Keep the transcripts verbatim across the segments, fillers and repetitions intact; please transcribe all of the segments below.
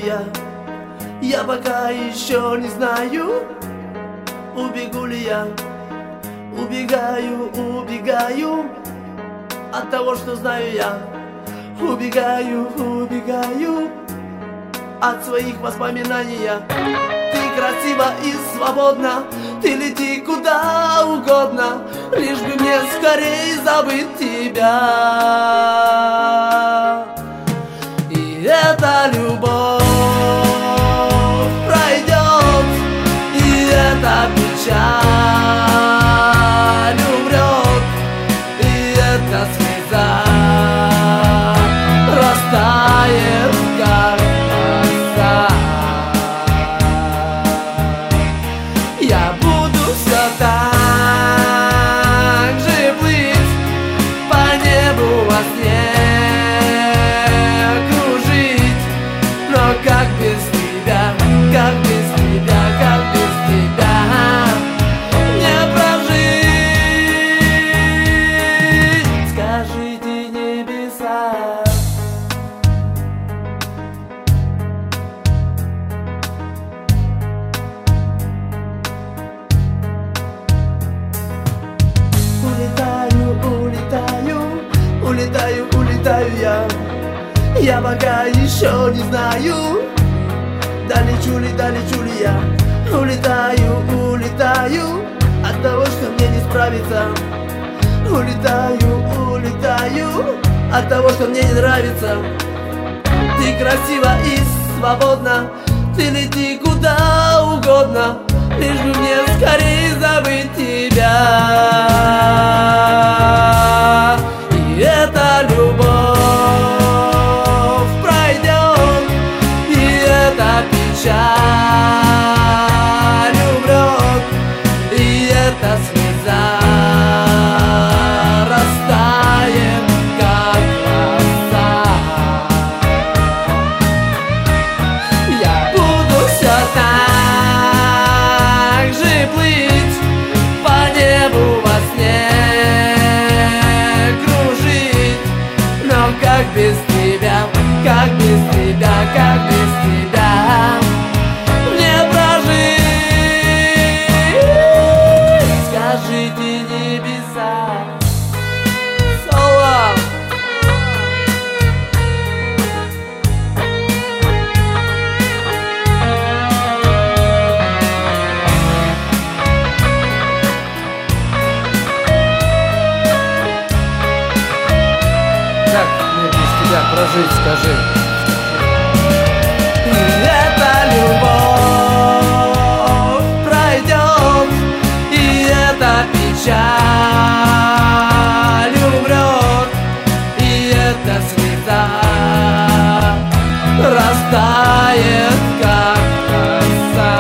я. Я пока еще не знаю, убегу ли я. Убегаю, убегаю от того, что знаю я. Убегаю, убегаю от своих воспоминаний. Ты красива и свободна, ты лети куда угодно, лишь бы мне скорее забыть тебя. И эта любовь пройдет, и эта печаль умрет, и эта слеза растает, как роса. Я буду все так же плыть по небу во сне, кружить, но как без тебя, как без тебя, как без тебя мне прожить? Скажите, небеса. Улетаю, улетаю, улетаю, улетаю я. Я пока еще не знаю, долечу ли, долечу ли я. Улетаю, улетаю от того, что мне не справиться. Улетаю, улетаю от того, что мне не нравится. Ты красива и свободна, ты лети куда угодно, лишь бы мне скорее забыть тебя. И эта любовь пройдет, и эта печаль умрет, и эта слеза растает, как роса. Я буду все так же плыть по небу во сне, кружить, но как без тебя, как без тебя, как без тебя мне прожить? Скажите, небеса. Соло. Как мне без тебя прожить, скажи? И эта любовь пройдет, и эта печаль умрет, и эта слеза растает, как роса.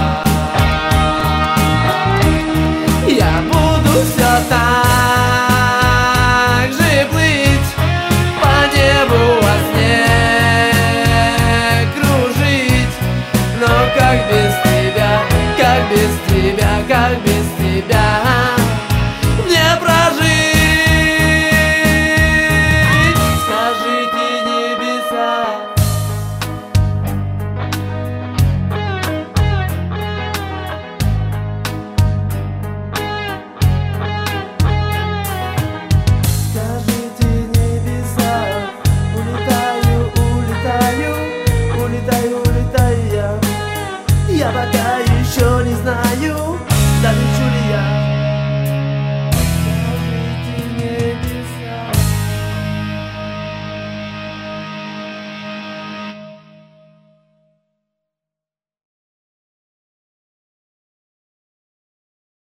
Я буду все так же плыть по небу во сне, кружить, но как без тебя, как без тебя, как без тебя мне прожить? Скажите, небеса. Скажите, небеса. Улетаю, улетаю, улетаю, улетаю я. Я пока еще не знаю, долечу